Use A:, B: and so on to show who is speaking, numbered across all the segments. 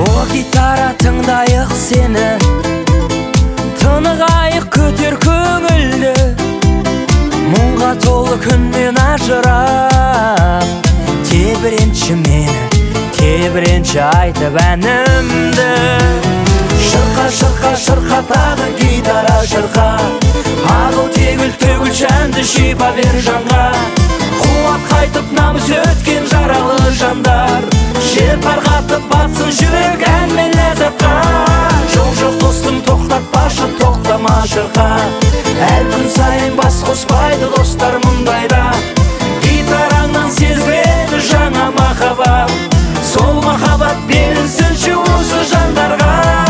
A: О гитара тыңдайық сені, тынығайық көтер көңілді, мұңға толы күннен ажырап. Тебіренші мені, тебіренші айтып әнімді. Шырқа, шырқа, шырқа тағы гитара шырқа, ағыл тегіл төгіл әнді шипа бер жанға. Қуат қайтып намыс өткен жаралы жандар, жер тарқатып батсын жүрек әнмен ләззатқа. Жоқ жоқ достым тоқтатпашы, тоқтама шырқа, әр күн сайын бас қоспайды достар мұндайда. Гитараңнан сезіледі жаңа махаббат, сол махаббат берілсінші осы жандарға.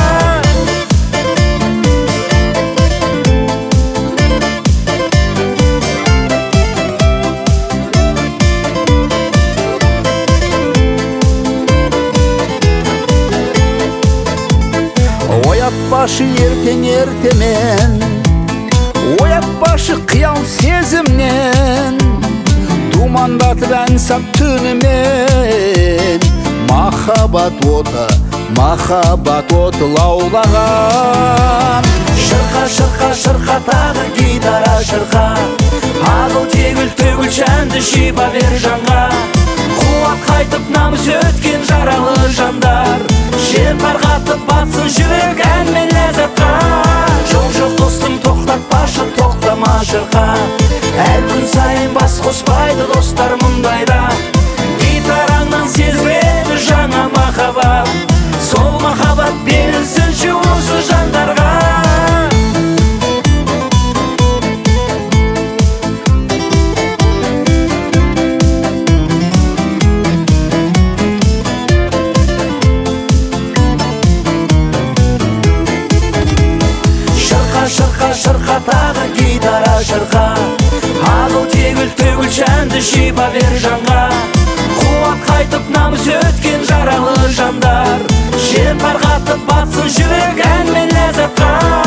B: Оятпашы ертең ертемен, оятпашы қиял сезімнен, думандатып ән сап түнімен. Махаббат оты лаулаған.
A: Шырқа, шырқа, шырқа тағы гитара шырқа, ағыл тегіл төгіл әнді шипа бер жанға. Қуат қайтып намыс өткен жаралы жандар, жер тарқатып батсын жүрек әнмен ләззатқа. Жоқ жоқ достым тоқтатпашы, тоқтама шырқа, әр күн сайын бас қоспайды достар мұндайда. Гитараңнан сезіледі жаңа махаббат, сол махаббат берілсінші осы жандарға. Шырқа, шырқа тағы гитара шырқа, ағыл тегіл төгіл әнді шипа бер жанға. Қуат қайтып намыс өткен жаралы жандар, жер тарқатып батсын жүрек әнмен ләззатқа.